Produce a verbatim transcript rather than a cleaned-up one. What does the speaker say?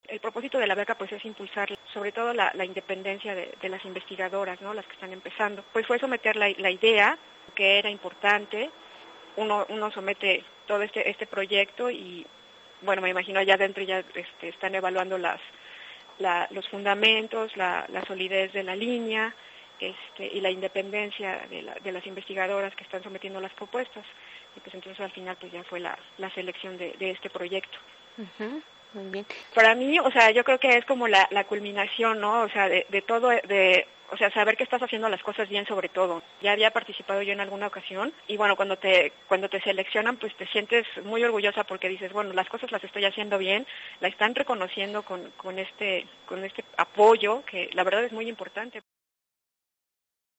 El propósito de la beca pues es impulsar sobre todo la, la independencia de, de las investigadoras, ¿no? Las que están empezando. Pues fue someter la, la idea, que era importante, uno, uno somete todo este, este proyecto y bueno, me imagino allá adentro ya este, están evaluando las, la, los fundamentos, la, la solidez de la línea este, y la independencia de, la, de las investigadoras que están sometiendo las propuestas. Y pues entonces al final pues ya fue la, la selección de, de este proyecto. Uh-huh. Muy bien. Para mí, o sea, yo creo que es como la, la culminación, ¿no? O sea, de, de todo, de, o sea, saber que estás haciendo las cosas bien sobre todo. Ya había participado yo en alguna ocasión y bueno, cuando te cuando te seleccionan, pues te sientes muy orgullosa porque dices, bueno, las cosas las estoy haciendo bien, la están reconociendo con, con este con este apoyo que la verdad es muy importante.